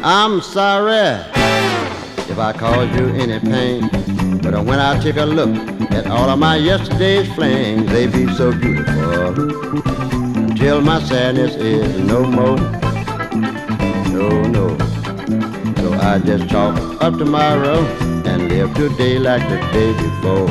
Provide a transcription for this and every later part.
I'm sorry if I caused you any pain, but when I take a look at all of my yesterday's flings, they be so beautiful till my sadness is no more. No. So I just chalk up tomorrow and live today like the day before.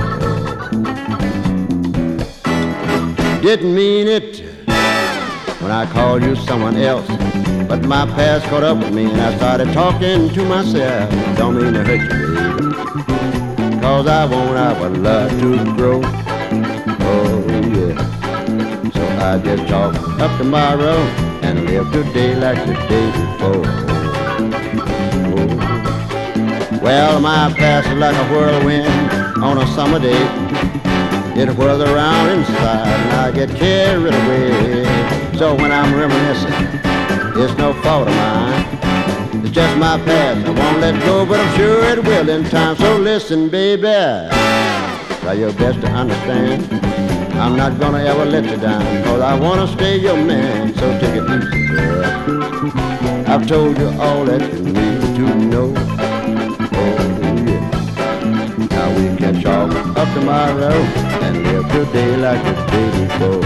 Didn't mean it when I called you someone else, but my past caught up with me and I started talking to myself. Don't mean to hurt you, baby, 'cause I would love to grow. Oh yeah. So I just chalk up tomorrow and live today like the day before. Oh. Well, my past is like a whirlwind on a summer day. It whirls around inside and I get carried away. So when I'm reminiscing, it's no fault of mine. It's just my past, I won't let go, but I'm sure it will in time. So listen, baby, try your best to understand. I'm not gonna ever let you down, 'cause I wanna stay your man. So take it easy, girl. I've told you all that you need to know. Oh yeah. Now we can chalk up tomorrow and live today like the day before.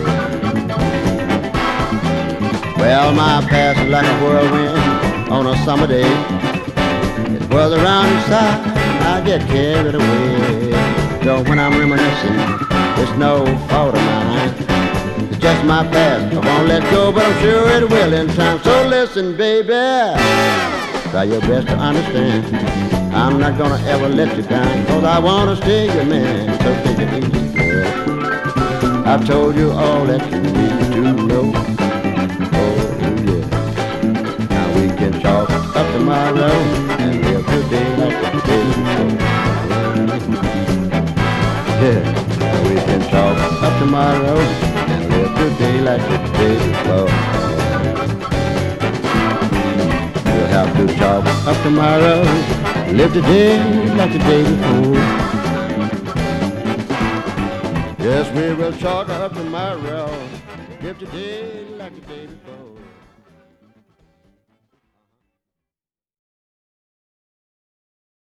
Well, my past is like a whirlwind on a summer day. It whirls around inside and I get carried away. So when I'm reminiscing, it's no fault of mine. It's just my past, I won't let go, but I'm sure it will in time. So listen, baby, try your best to understand. I'm not gonna ever let you down, 'cause I wanna stay your man. So take it easy, girl. I've told you all that you need to know. Oh yeah. Now we can chalk up tomorrow and live today like the day before. Yeah. Now we can chalk up tomorrow and live today like the day before. We'll have to chalk up tomorrow, live today like the day before. Yes, we will chalk up tomorrow, live today like the day before.